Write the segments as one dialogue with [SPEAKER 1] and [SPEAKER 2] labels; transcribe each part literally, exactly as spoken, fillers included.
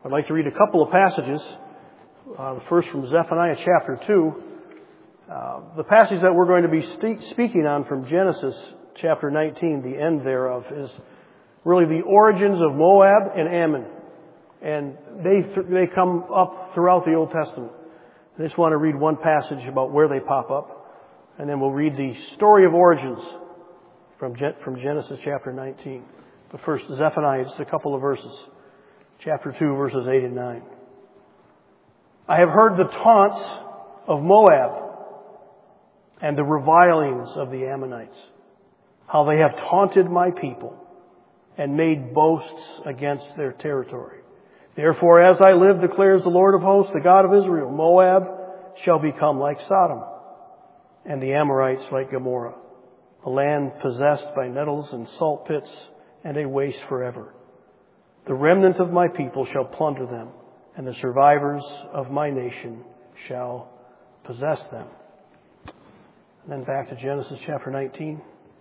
[SPEAKER 1] I'd like to read a couple of passages. Uh, the first from Zephaniah chapter two. Uh, the passage that we're going to be st- speaking on from Genesis chapter nineteen, the end thereof, is really the origins of Moab and Ammon. And they th- they come up throughout the Old Testament. I just want to read one passage about where they pop up, and then we'll read the story of origins from Gen- from Genesis chapter nineteen. But first, Zephaniah, just a couple of verses. Chapter two, verses eight and nine. I have heard the taunts of Moab and the revilings of the Ammonites, how they have taunted my people and made boasts against their territory. Therefore, as I live, declares the Lord of hosts, the God of Israel, Moab shall become like Sodom, and the Amorites like Gomorrah, a land possessed by nettles and salt pits, and a waste forever. The remnant of my people shall plunder them, and the survivors of my nation shall possess them. And then back to Genesis chapter nineteen.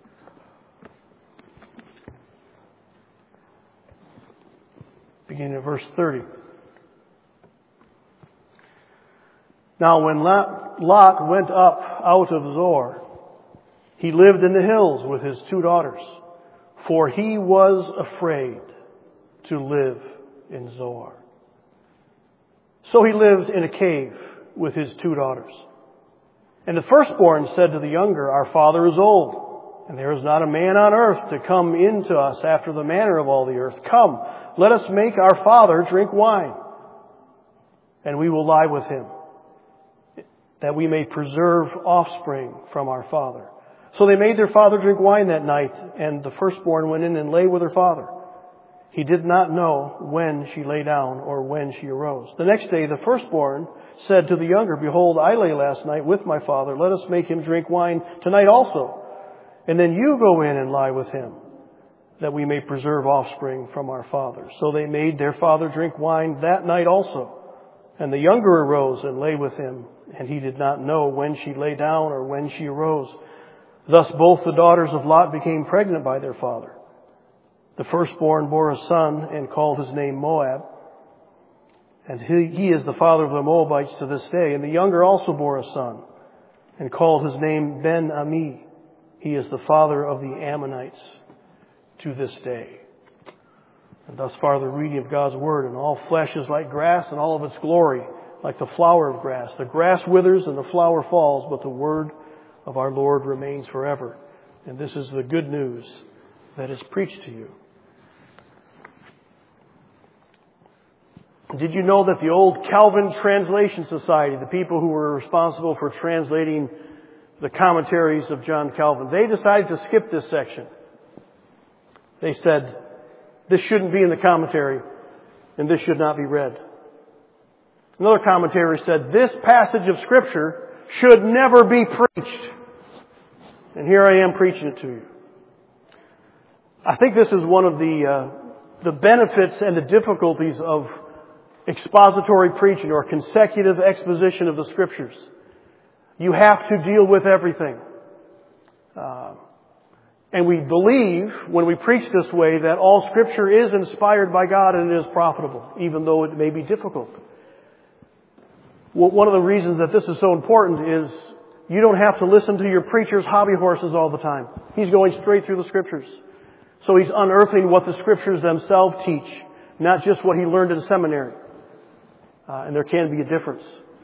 [SPEAKER 1] Beginning at verse thirty. Now when Lot, Lot went up out of Zoar, he lived in the hills with his two daughters, for he was afraid to live in Zoar. So he lived in a cave with his two daughters. And the firstborn said to the younger, Our father is old, and there is not a man on earth to come in to us after the manner of all the earth. Come, let us make our father drink wine, and we will lie with him, that we may preserve offspring from our father. So they made their father drink wine that night, and the firstborn went in and lay with her father. He did not know when she lay down or when she arose. The next day the firstborn said to the younger, Behold, I lay last night with my father. Let us make him drink wine tonight also. And then you go in and lie with him, that we may preserve offspring from our father. So they made their father drink wine that night also. And the younger arose and lay with him, and he did not know when she lay down or when she arose. Thus both the daughters of Lot became pregnant by their father. The firstborn bore a son and called his name Moab. And he, he is the father of the Moabites to this day. And the younger also bore a son and called his name Ben-Ami. He is the father of the Ammonites to this day. And thus far the reading of God's word. And all flesh is like grass, and all of its glory like the flower of grass. The grass withers and the flower falls, but the word of our Lord remains forever. And this is the good news that is preached to you. Did you know that the old Calvin Translation Society, the people who were responsible for translating the commentaries of John Calvin, they decided to skip this section. They said, this shouldn't be in the commentary, and this should not be read. Another commentary said, this passage of Scripture should never be preached. And here I am preaching it to you. I think this is one of the uh, the benefits and the difficulties of expository preaching or consecutive exposition of the Scriptures. You have to deal with everything. Uh, and we believe, when we preach this way, that all Scripture is inspired by God and it is profitable, even though it may be difficult. Well, one of the reasons that this is so important is you don't have to listen to your preacher's hobby horses all the time. He's going straight through the Scriptures. So he's unearthing what the Scriptures themselves teach, not just what he learned in seminary. Uh, and there can be a difference.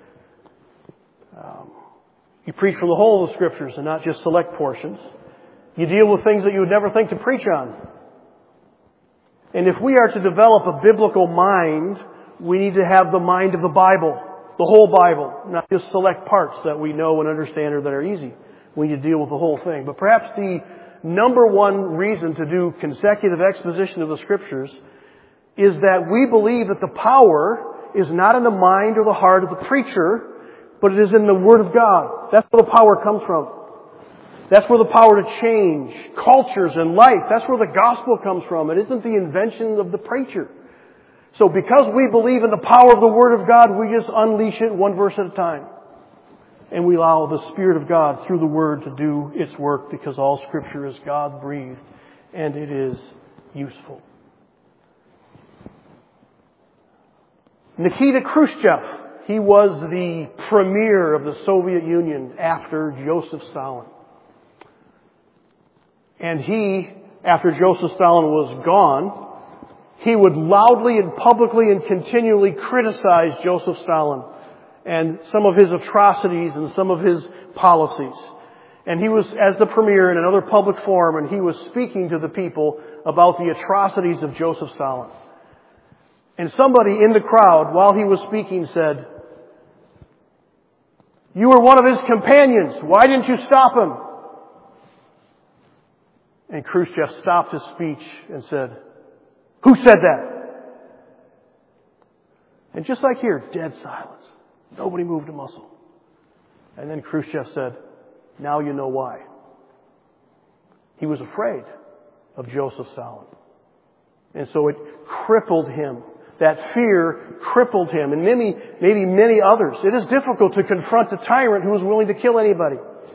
[SPEAKER 1] Um, you preach from the whole of the Scriptures and not just select portions. You deal with things that you would never think to preach on. And if we are to develop a biblical mind, we need to have the mind of the Bible, the whole Bible, not just select parts that we know and understand or that are easy. We need to deal with the whole thing. But perhaps the number one reason to do consecutive exposition of the Scriptures is that we believe that the power is not in the mind or the heart of the preacher, but it is in the Word of God. That's where the power comes from. That's where the power to change cultures and life. That's where the gospel comes from. It isn't the invention of the preacher. So because we believe in the power of the Word of God, we just unleash it one verse at a time. And we allow the Spirit of God through the Word to do its work, because all Scripture is God-breathed and it is useful. Nikita Khrushchev, he was the premier of the Soviet Union after Joseph Stalin. And he, after Joseph Stalin was gone, he would loudly and publicly and continually criticize Joseph Stalin and some of his atrocities and some of his policies. And he was, as the premier in another public forum, and he was speaking to the people about the atrocities of Joseph Stalin. And somebody in the crowd, while he was speaking, said, "You were one of his companions. Why didn't you stop him?" And Khrushchev stopped his speech and said, "Who said that?" And just like here, dead silence. Nobody moved a muscle. And then Khrushchev said, "Now you know why." He was afraid of Joseph Stalin. And so it crippled him. That fear crippled him, and maybe, maybe many others. It is difficult to confront a tyrant who is willing to kill anybody.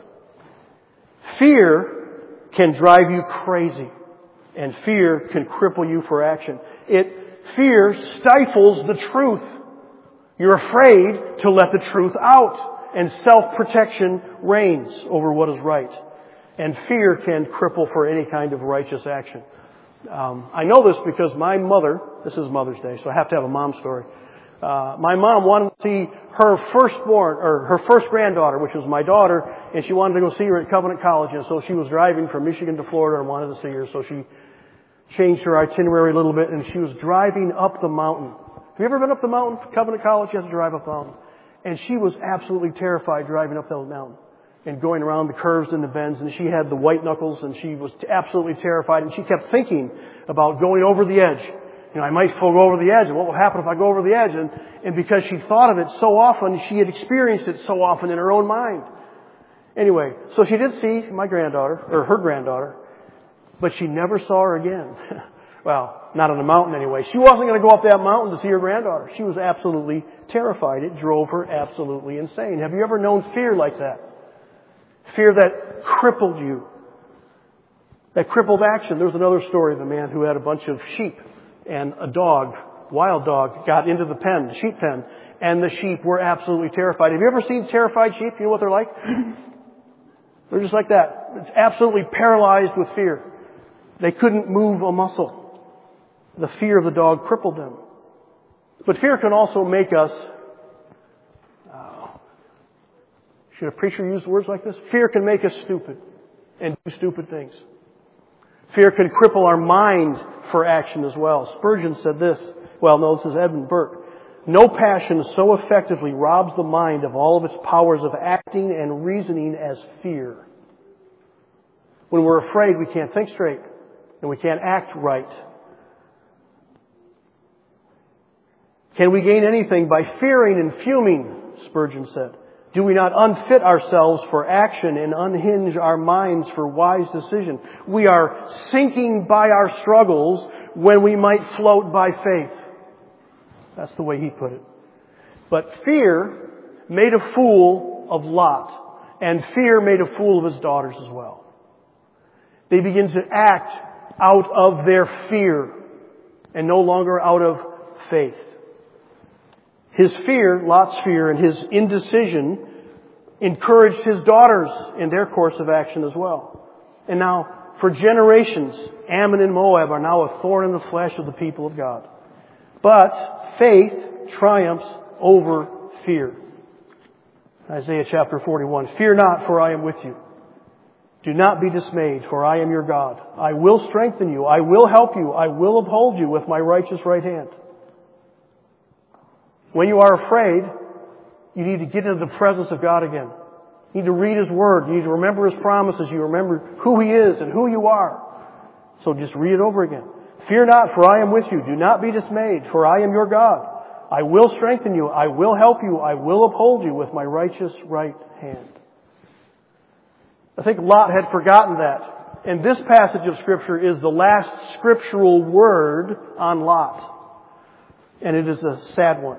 [SPEAKER 1] Fear can drive you crazy, and fear can cripple you for action. It, fear stifles the truth. You're afraid to let the truth out, and self-protection reigns over what is right. And fear can cripple for any kind of righteous action. Um, I know this because my mother, this is Mother's Day, so I have to have a mom story. Uh, my mom wanted to see her firstborn, or her first granddaughter, which was my daughter, and she wanted to go see her at Covenant College, and so she was driving from Michigan to Florida and wanted to see her, so she changed her itinerary a little bit, and she was driving up the mountain. Have you ever been up the mountain? Covenant College, you have to drive up the mountain. And she was absolutely terrified driving up that mountain and going around the curves and the bends, and she had the white knuckles, and she was absolutely terrified, and she kept thinking about going over the edge. You know, I might fall over the edge, and what will happen if I go over the edge? And, and because she thought of it so often, she had experienced it so often in her own mind. Anyway, so she did see my granddaughter, or her granddaughter, but she never saw her again. Well, not on the mountain anyway. She wasn't going to go up that mountain to see her granddaughter. She was absolutely terrified. It drove her absolutely insane. Have you ever known fear like that? Fear that crippled you. That crippled action. There was another story of a man who had a bunch of sheep, and a dog, wild dog, got into the pen, the sheep pen, and the sheep were absolutely terrified. Have you ever seen terrified sheep? You know what they're like? They're just like that. It's absolutely paralyzed with fear. They couldn't move a muscle. The fear of the dog crippled them. But fear can also make us, uh, should a preacher use words like this? Fear can make us stupid and do stupid things. Fear can cripple our mind for action as well. Spurgeon said this. Well, no, this is Edmund Burke. No passion so effectively robs the mind of all of its powers of acting and reasoning as fear. When we're afraid, we can't think straight, and we can't act right. Can we gain anything by fearing and fuming? Spurgeon said. Do we not unfit ourselves for action and unhinge our minds for wise decision? We are sinking by our struggles when we might float by faith. That's the way he put it. But fear made a fool of Lot, and fear made a fool of his daughters as well. They begin to act out of their fear and no longer out of faith. His fear, Lot's fear, and his indecision encouraged his daughters in their course of action as well. And now, for generations, Ammon and Moab are now a thorn in the flesh of the people of God. But faith triumphs over fear. Isaiah chapter forty-one. Fear not, for I am with you. Do not be dismayed, for I am your God. I will strengthen you. I will help you. I will uphold you with my righteous right hand. When you are afraid, you need to get into the presence of God again. You need to read His Word. You need to remember His promises. You remember who He is and who you are. So just read it over again. Fear not, for I am with you. Do not be dismayed, for I am your God. I will strengthen you. I will help you. I will uphold you with my righteous right hand. I think Lot had forgotten that. And this passage of Scripture is the last scriptural word on Lot. And it is a sad one.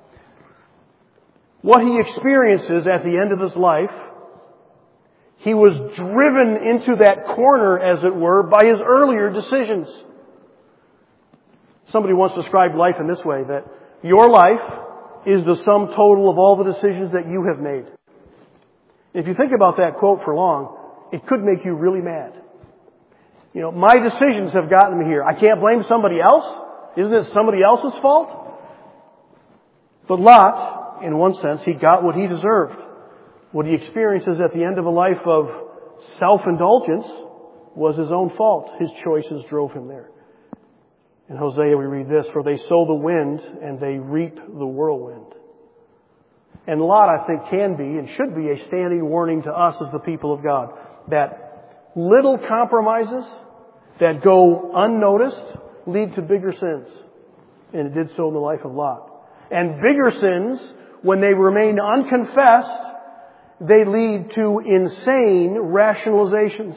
[SPEAKER 1] What he experiences at the end of his life, he was driven into that corner, as it were, by his earlier decisions. Somebody once described life in this way, that Your life is the sum total of all the decisions that you have made. If you think about that quote for long, it could make you really mad. You know, my decisions have gotten me here. I can't blame somebody else. Isn't it somebody else's fault? But Lot, in one sense, he got what he deserved. What he experiences at the end of a life of self-indulgence was his own fault. His choices drove him there. In Hosea we read this, "For they sow the wind and they reap the whirlwind." And Lot, I think, can be and should be a standing warning to us as the people of God, that little compromises that go unnoticed lead to bigger sins. And it did so in the life of Lot. And bigger sins, when they remain unconfessed, they lead to insane rationalizations.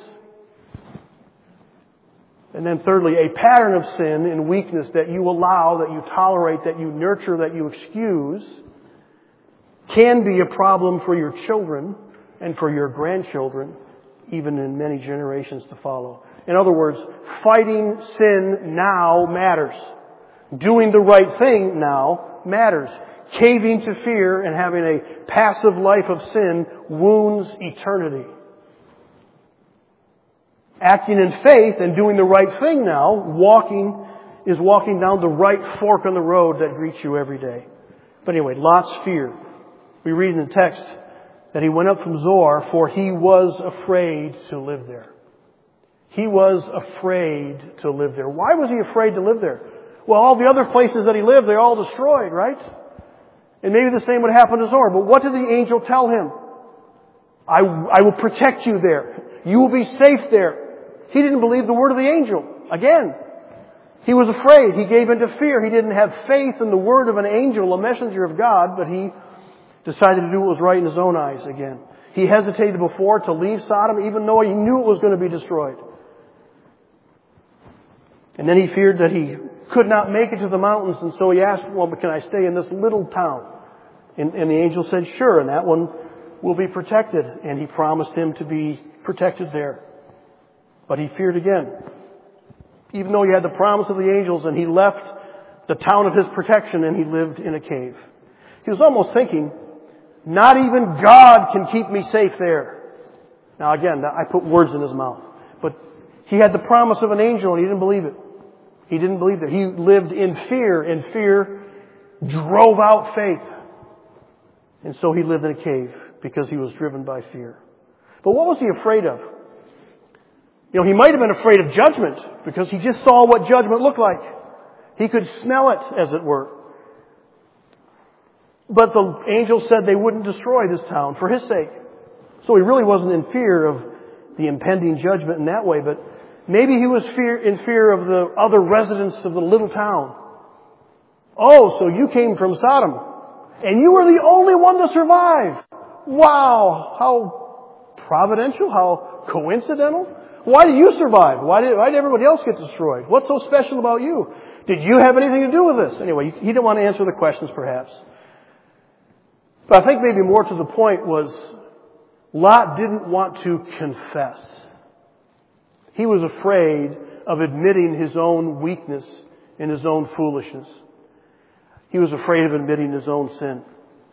[SPEAKER 1] And then thirdly, a pattern of sin and weakness that you allow, that you tolerate, that you nurture, that you excuse, can be a problem for your children and for your grandchildren, even in many generations to follow. In other words, fighting sin now matters. Doing the right thing now matters. Caving to fear and having a passive life of sin wounds eternity. Acting in faith and doing the right thing now, walking, is walking down the right fork on the road that greets you every day. But anyway, Lot's fear. We read in the text that he went up from Zoar, for he was afraid to live there. He was afraid to live there. Why was he afraid to live there? Well, all the other places that he lived, they're all destroyed, right? And maybe the same would happen to Zoar. But what did the angel tell him? I, I will protect you there. You will be safe there. He didn't believe the word of the angel. Again, he was afraid. He gave into fear. He didn't have faith in the word of an angel, a messenger of God, but he decided to do what was right in his own eyes again. He hesitated before to leave Sodom, even though he knew it was going to be destroyed. And then he feared that he could not make it to the mountains, and so he asked, well, but can I stay in this little town? And, and the angel said, sure, and that one will be protected. And he promised him to be protected there. But he feared again. Even though he had the promise of the angels, and he left the town of his protection and he lived in a cave. He was almost thinking, not even God can keep me safe there. Now again, I put words in his mouth. But he had the promise of an angel and he didn't believe it. He didn't believe it. He lived in fear, and fear drove out faith. And so he lived in a cave because he was driven by fear. But what was he afraid of? You know, he might have been afraid of judgment because he just saw what judgment looked like. He could smell it, as it were. But the angel said they wouldn't destroy this town for his sake. So he really wasn't in fear of the impending judgment in that way, but maybe he was fear, in fear of the other residents of the little town. Oh, so you came from Sodom, and you were the only one to survive. Wow, how providential, how coincidental. Why did you survive? Why did, why did everybody else get destroyed? What's so special about you? Did you have anything to do with this? Anyway, he didn't want to answer the questions, perhaps. But I think maybe more to the point was Lot didn't want to confess. He was afraid of admitting his own weakness and his own foolishness. He was afraid of admitting his own sin.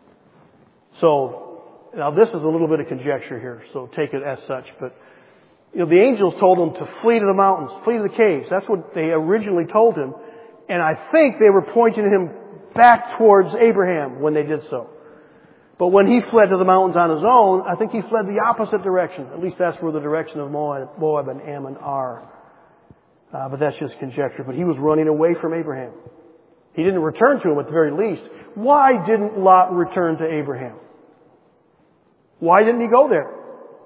[SPEAKER 1] So, now this is a little bit of conjecture here, so take it as such. But, you know, the angels told him to flee to the mountains, flee to the caves. That's what they originally told him. And I think they were pointing him back towards Abraham when they did so. But when he fled to the mountains on his own, I think he fled the opposite direction. At least that's where the direction of Moab, Moab and Ammon are. Uh, but that's just conjecture. But he was running away from Abraham. He didn't return to him at the very least. Why didn't Lot return to Abraham? Why didn't he go there?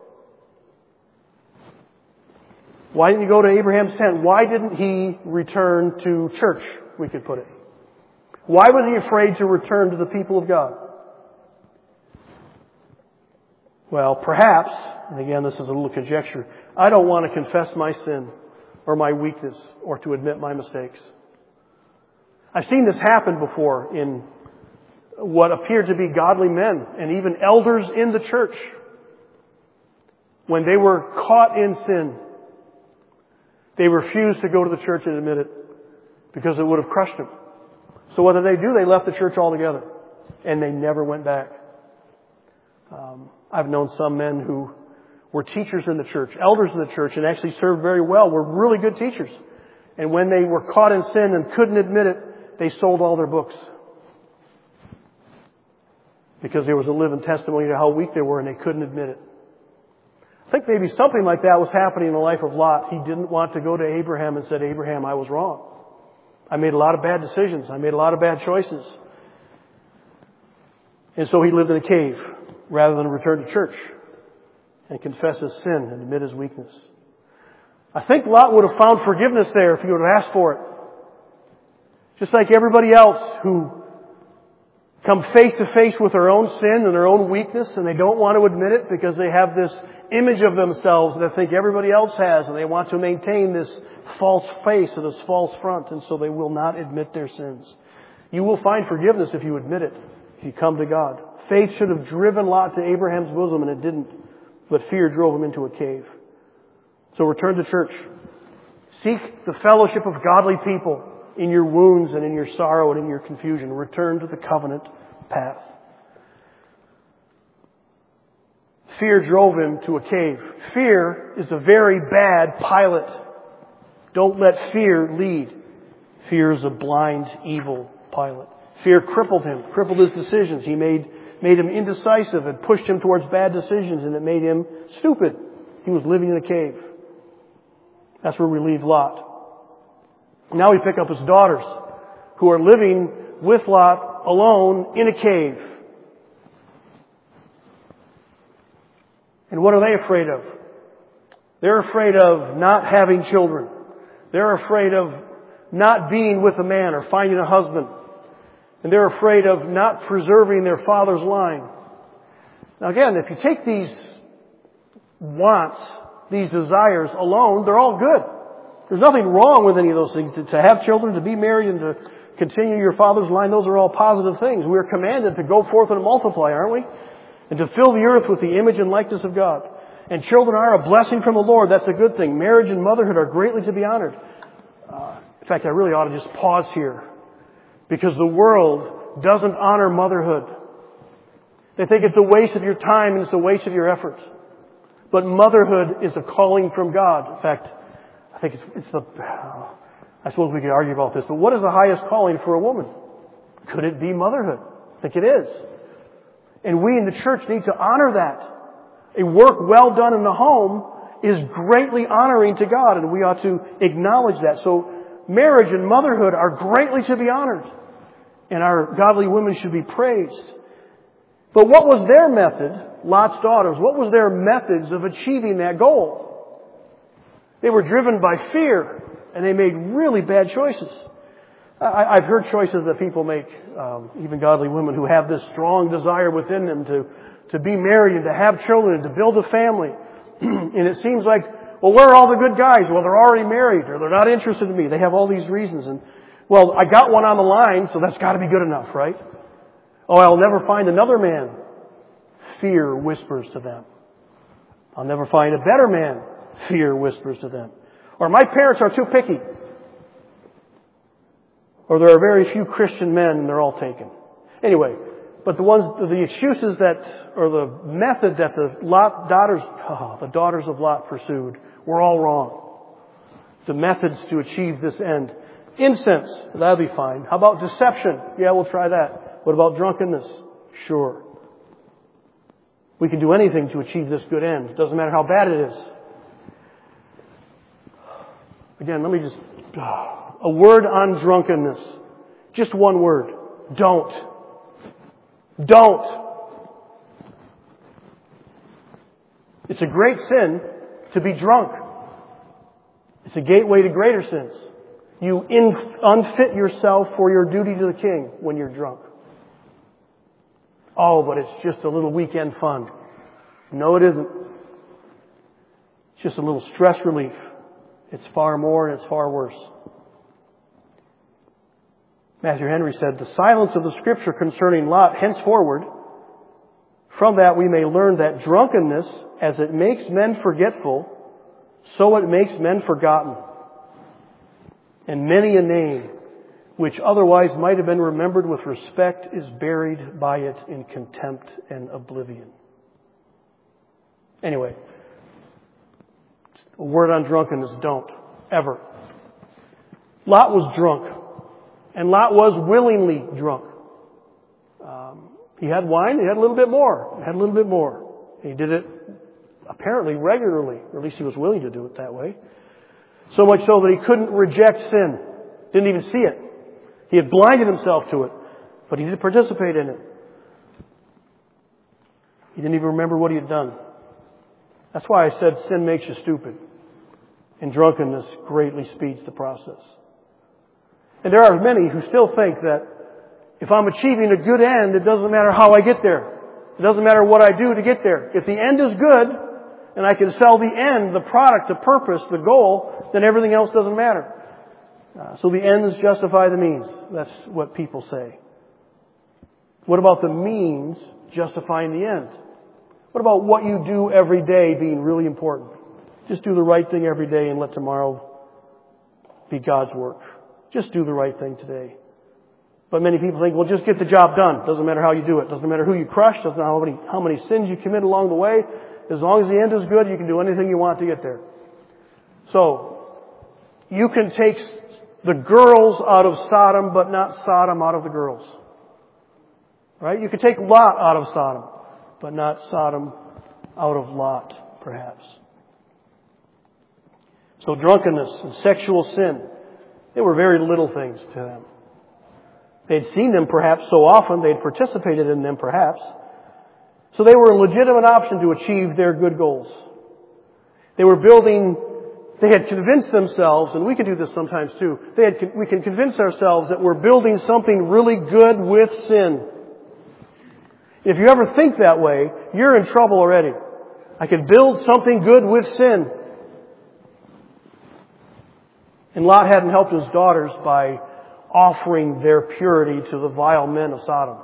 [SPEAKER 1] Why didn't he go to Abraham's tent? Why didn't he return to church, we could put it? Why was he afraid to return to the people of God? Well, perhaps, and again this is a little conjecture, I don't want to confess my sin or my weakness or to admit my mistakes. I've seen this happen before in what appeared to be godly men and even elders in the church. When they were caught in sin, they refused to go to the church and admit it because it would have crushed them. So what did they do? They left the church altogether. And they never went back. Um, I've known some men who were teachers in the church, elders in the church, and actually served very well, were really good teachers. And when they were caught in sin and couldn't admit it, they sold all their books. Because there was a living testimony to how weak they were and they couldn't admit it. I think maybe something like that was happening in the life of Lot. He didn't want to go to Abraham and said, Abraham, I was wrong. I made a lot of bad decisions. I made a lot of bad choices. And so he lived in a cave rather than return to church and confess his sin and admit his weakness. I think Lot would have found forgiveness there if he would have asked for it. Just like everybody else who come face to face with their own sin and their own weakness, and they don't want to admit it because they have this image of themselves that they think everybody else has, and they want to maintain this false face or this false front, and so they will not admit their sins. You will find forgiveness if you admit it, if you come to God. Faith should have driven Lot to Abraham's bosom, and it didn't, but fear drove him into a cave. So return to church. Seek the fellowship of godly people in your wounds and in your sorrow and in your confusion. Return to the covenant path. Fear drove him to a cave. Fear is a very bad pilot. Don't let fear lead. Fear is a blind, evil pilot. Fear crippled him, crippled his decisions. He made, made him indecisive and pushed him towards bad decisions, and it made him stupid. He was living in a cave. That's where we leave Lot. Now we pick up his daughters, who are living with Lot alone in a cave. And what are they afraid of? They're afraid of not having children. They're afraid of not being with a man or finding a husband. And they're afraid of not preserving their father's line. Now again, if you take these wants, these desires alone, they're all good. There's nothing wrong with any of those things. To, to have children, to be married, and to continue your father's line, those are all positive things. We are commanded to go forth and multiply, aren't we? And to fill the earth with the image and likeness of God. And children are a blessing from the Lord. That's a good thing. Marriage and motherhood are greatly to be honored. Uh, in fact, I really ought to just pause here. Because the world doesn't honor motherhood. They think it's a waste of your time and it's a waste of your effort. But motherhood is a calling from God. In fact, I think it's, it's the, I suppose we could argue about this, but what is the highest calling for a woman? Could it be motherhood? I think it is. And we in the church need to honor that. A work well done in the home is greatly honoring to God, and we ought to acknowledge that. So marriage and motherhood are greatly to be honored, and our godly women should be praised. But what was their method, Lot's daughters, what was their methods of achieving that goal? They were driven by fear, and they made really bad choices. I, I've heard choices that people make, um, even godly women who have this strong desire within them to, to be married and to have children and to build a family. And it seems like, well, where are all the good guys? Well, they're already married, or they're not interested in me. They have all these reasons. And, well, I got one on the line, so that's got to be good enough, right? Oh, I'll never find another man. Fear whispers to them. I'll never find a better man. Fear whispers to them. Or my parents are too picky. Or there are very few Christian men and they're all taken. Anyway, but the ones, the excuses that, or the method that the Lot daughters, oh, the daughters of Lot pursued were all wrong. The methods to achieve this end. Incense, that'll be fine. How about deception? Yeah, we'll try that. What about drunkenness? Sure. We can do anything to achieve this good end. It doesn't matter how bad it is. Again, let me just... A word on drunkenness. Just one word. Don't. Don't. It's a great sin to be drunk. It's a gateway to greater sins. You in, unfit yourself for your duty to the King when you're drunk. Oh, but it's just a little weekend fun. No, it isn't. It's just a little stress relief. It's far more and it's far worse. Matthew Henry said, the silence of the Scripture concerning Lot henceforward, from that we may learn that drunkenness, as it makes men forgetful, so it makes men forgotten. And many a name which otherwise might have been remembered with respect, is buried by it in contempt and oblivion. Anyway, a word on drunkenness, don't. Ever. Lot was drunk. And Lot was willingly drunk. Um, he had wine, he had a little bit more. He had a little bit more. He did it apparently regularly, or at least he was willing to do it that way. So much so that he couldn't reject sin. Didn't even see it. He had blinded himself to it, but he did participate in it. He didn't even remember what he had done. That's why I said sin makes you stupid. And drunkenness greatly speeds the process. And there are many who still think that if I'm achieving a good end, it doesn't matter how I get there. It doesn't matter what I do to get there. If the end is good, and I can sell the end, the product, the purpose, the goal, then everything else doesn't matter. Uh, so the ends justify the means. That's what people say. What about the means justifying the end? What about what you do every day being really important? Just do the right thing every day and let tomorrow be God's work. Just do the right thing today. But many people think, well, just get the job done. Doesn't matter how you do it. Doesn't matter who you crush. Doesn't matter how many, how many sins you commit along the way. As long as the end is good, you can do anything you want to get there. So, you can take the girls out of Sodom, but not Sodom out of the girls. Right? You can take Lot out of Sodom, but not Sodom out of Lot, perhaps. So drunkenness and sexual sin, they were very little things to them. They'd seen them perhaps so often, they'd participated in them perhaps. So they were a legitimate option to achieve their good goals. They were building, they had convinced themselves, and we can do this sometimes too, they had, we can convince ourselves that we're building something really good with sin. If you ever think that way, you're in trouble already. I can build something good with sin. And Lot hadn't helped his daughters by offering their purity to the vile men of Sodom.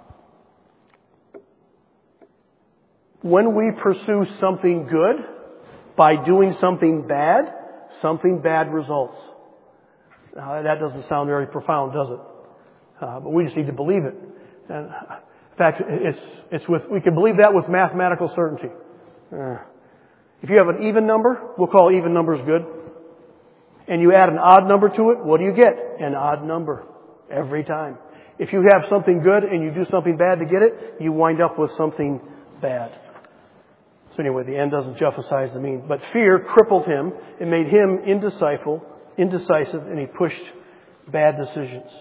[SPEAKER 1] When we pursue something good by doing something bad, something bad results. Now, that doesn't sound very profound, does it? Uh, but we just need to believe it. And in fact, it's it's with we can believe that with mathematical certainty. Uh, if you have an even number, we'll call even numbers good. And you add an odd number to it, what do you get? An odd number. Every time. If you have something good and you do something bad to get it, you wind up with something bad. So anyway, the end doesn't justify the means. But fear crippled him and made him indecisive, indecisive, and he pushed bad decisions.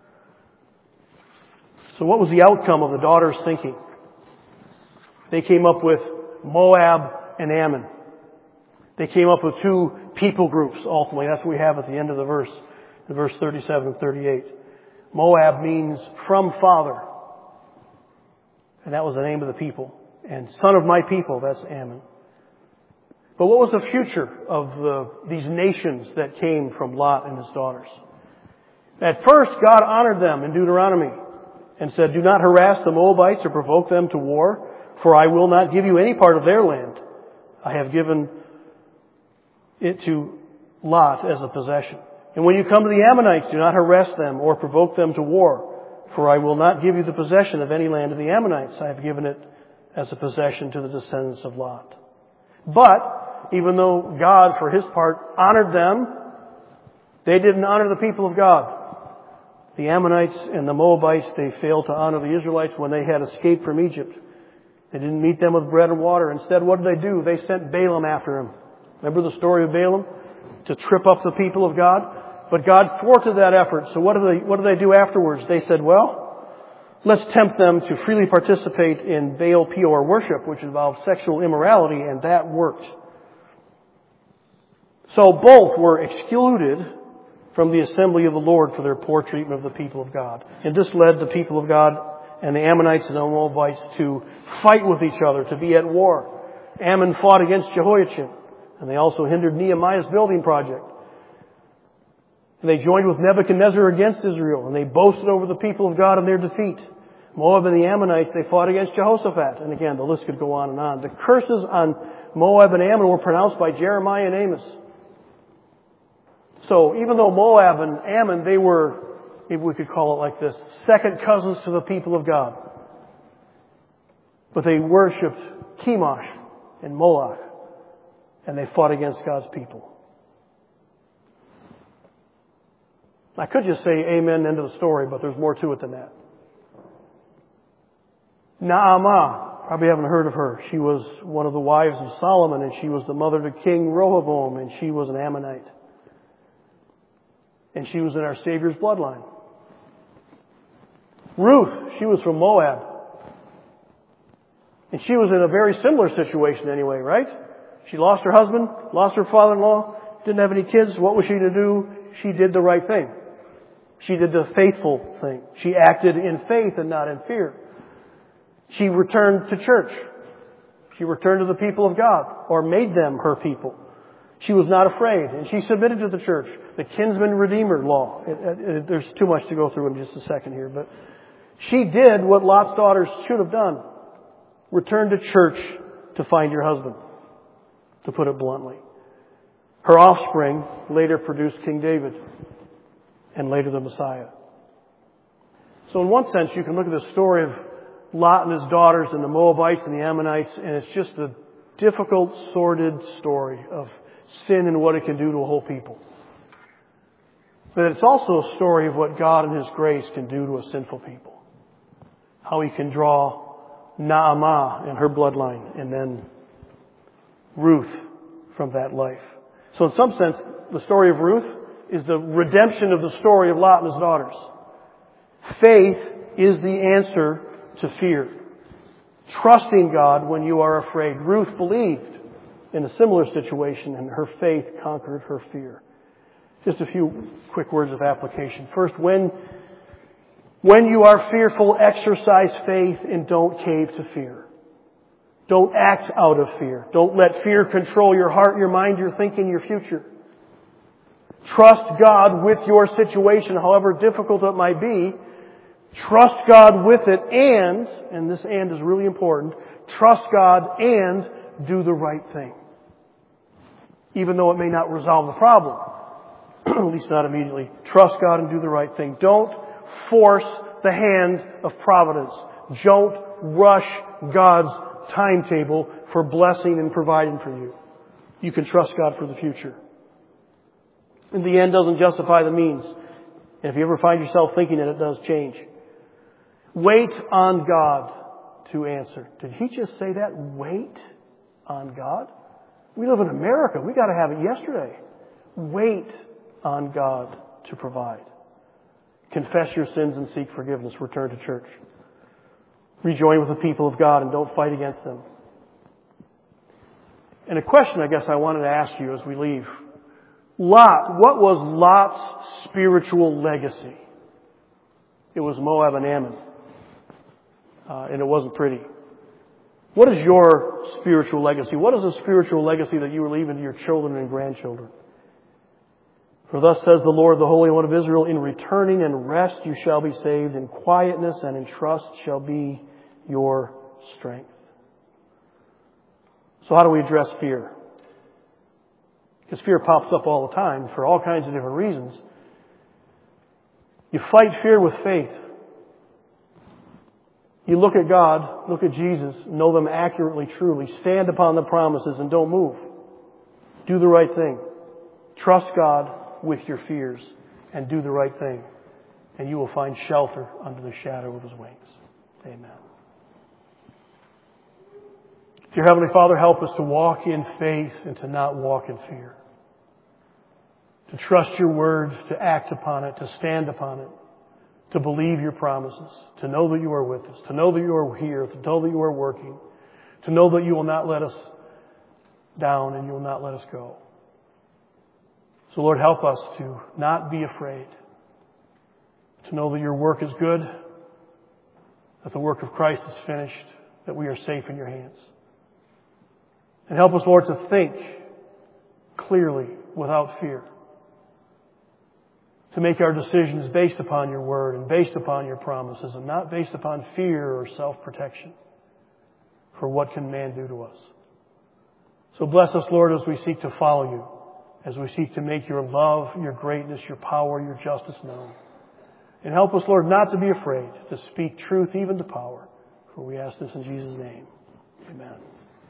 [SPEAKER 1] So what was the outcome of the daughters' thinking? They came up with Moab and Ammon. They came up with two people groups, ultimately. That's what we have at the end of the verse, in verse thirty-seven and thirty-eight. Moab means from father. And that was the name of the people. And son of my people, that's Ammon. But what was the future of the, these nations that came from Lot and his daughters? At first, God honored them in Deuteronomy and said, do not harass the Moabites or provoke them to war, for I will not give you any part of their land. I have given it to Lot as a possession. And when you come to the Ammonites, do not harass them or provoke them to war, for I will not give you the possession of any land of the Ammonites. I have given it as a possession to the descendants of Lot. But, even though God, for His part, honored them, they didn't honor the people of God. The Ammonites and the Moabites, they failed to honor the Israelites when they had escaped from Egypt. They didn't meet them with bread and water. Instead, what did they do? They sent Balaam after him. Remember the story of Balaam? To trip up the people of God? But God thwarted that effort. So what do they, what do they do afterwards? They said, well, let's tempt them to freely participate in Baal Peor worship, which involved sexual immorality, and that worked. So both were excluded from the assembly of the Lord for their poor treatment of the people of God. And this led the people of God and the Ammonites and the Moabites to fight with each other, to be at war. Ammon fought against Jehoiachin, and they also hindered Nehemiah's building project. And they joined with Nebuchadnezzar against Israel, and they boasted over the people of God and their defeat. Moab and the Ammonites, they fought against Jehoshaphat. And again, the list could go on and on. The curses on Moab and Ammon were pronounced by Jeremiah and Amos. So even though Moab and Ammon, they were maybe we could call it like this, second cousins to the people of God. But they worshipped Chemosh and Moloch, and they fought against God's people. I could just say amen, end of the story, but there's more to it than that. Naamah, probably haven't heard of her. She was one of the wives of Solomon, and she was the mother to King Rehoboam, and she was an Ammonite. And she was in our Savior's bloodline. Ruth, she was from Moab. And she was in a very similar situation anyway, right? She lost her husband, lost her father-in-law, didn't have any kids. What was she to do? She did the right thing. She did the faithful thing. She acted in faith and not in fear. She returned to church. She returned to the people of God, or made them her people. She was not afraid, and she submitted to the church. The kinsman redeemer law. It, it, it, there's too much to go through in just a second here, but she did what Lot's daughters should have done. Return to church to find your husband, to put it bluntly. Her offspring later produced King David, and later the Messiah. So in one sense, you can look at the story of Lot and his daughters and the Moabites and the Ammonites, and it's just a difficult, sordid story of sin and what it can do to a whole people. But it's also a story of what God in His grace can do to a sinful people. How He can draw Naamah and her bloodline, and then Ruth from that life. So in some sense, the story of Ruth is the redemption of the story of Lot and his daughters. Faith is the answer to fear. Trusting God when you are afraid. Ruth believed in a similar situation, and her faith conquered her fear. Just a few quick words of application. First, when, when you are fearful, exercise faith and don't cave to fear. Don't act out of fear. Don't let fear control your heart, your mind, your thinking, your future. Trust God with your situation, however difficult it might be. Trust God with it and, and this and is really important, trust God and do the right thing. Even though it may not resolve the problem. At least not immediately. Trust God and do the right thing. Don't force the hand of providence. Don't rush God's timetable for blessing and providing for you. You can trust God for the future. And the end doesn't justify the means. And if you ever find yourself thinking it, it does change. Wait on God to answer. Did he just say that? Wait on God? We live in America. We got to have it yesterday. Wait on God to provide. Confess your sins and seek forgiveness. Return to church. Rejoin with the people of God and don't fight against them. And a question I guess I wanted to ask you as we leave. Lot, what was Lot's spiritual legacy? It was Moab and Ammon. Uh, and it wasn't pretty. What is your spiritual legacy? What is the spiritual legacy that you are leaving to your children and grandchildren? For thus says the Lord, the Holy One of Israel, in returning and rest you shall be saved, in quietness and in trust shall be your strength. So how do we address fear? Because fear pops up all the time for all kinds of different reasons. You fight fear with faith. You look at God, look at Jesus, know them accurately, truly. Stand upon the promises and don't move. Do the right thing. Trust God with your fears and do the right thing. And you will find shelter under the shadow of His wings. Amen. Dear Heavenly Father, help us to walk in faith and to not walk in fear. To trust your word, to act upon it, to stand upon it, to believe your promises, to know that you are with us, to know that you are here, to know that you are working, to know that you will not let us down and you will not let us go. So Lord, help us to not be afraid, to know that your work is good, that the work of Christ is finished, that we are safe in your hands. And help us, Lord, to think clearly without fear. To make our decisions based upon your word and based upon your promises and not based upon fear or self-protection. For what can man do to us? So bless us, Lord, as we seek to follow you, as we seek to make your love, your greatness, your power, your justice known. And help us, Lord, not to be afraid to speak truth even to power. For we ask this in Jesus' name. Amen.